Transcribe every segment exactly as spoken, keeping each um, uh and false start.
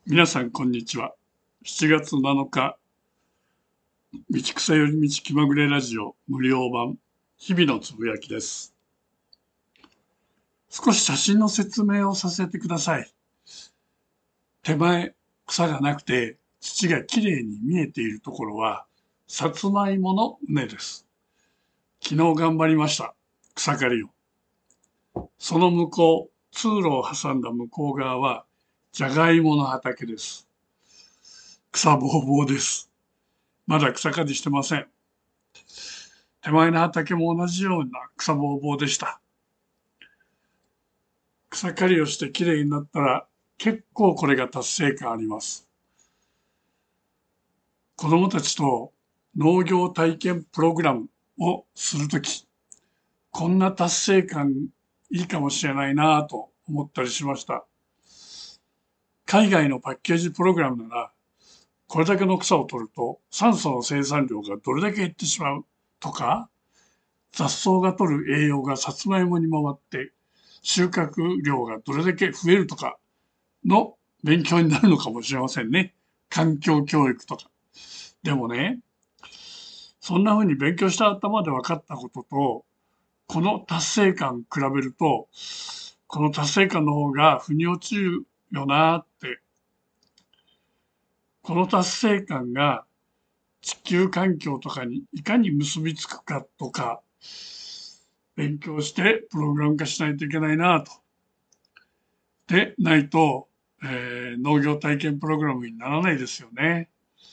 皆さんこんにちは。しちがつなのか、道草より道気まぐれラジオ無料版、日々のつぶやきです。少し写真の説明をさせてください。手前、草がなくて土がきれいに見えているところは、さつまいもの畝です。昨日頑張りました。草刈りを。その向こう、通路を挟んだ向こう側は、じゃがいもの畑です。草ぼうぼうです。まだ草刈りしてません。手前の畑も同じような草ぼうぼうでした。草刈りをしてきれいになったら結構これが達成感あります。子供たちと農業体験プログラムをするとき、こんな達成感いいかもしれないなぁと思ったりしました。海外のパッケージプログラムなら、これだけの草を取ると酸素の生産量がどれだけ減ってしまうとか、雑草が取る栄養がさつまいもに回って収穫量がどれだけ増えるとかの勉強になるのかもしれませんね。環境教育とか。でもね、そんな風に勉強した頭で分かったことと、この達成感比べると、この達成感の方が腑に落ちるよなって、この達成感が地球環境とかにいかに結びつくかとか、勉強してプログラム化しないといけないなと。でないと、えー、農業体験プログラムにならないですよね。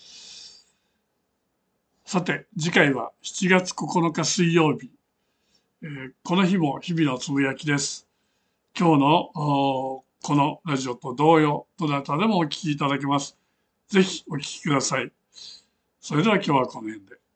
さて、次回はしちがつここのか水曜日。えー、この日も日々のつぶやきです。今日のこのラジオと同様、どなたでもお聞きいただけます。ぜひお聞きください。それでは今日はこの辺で。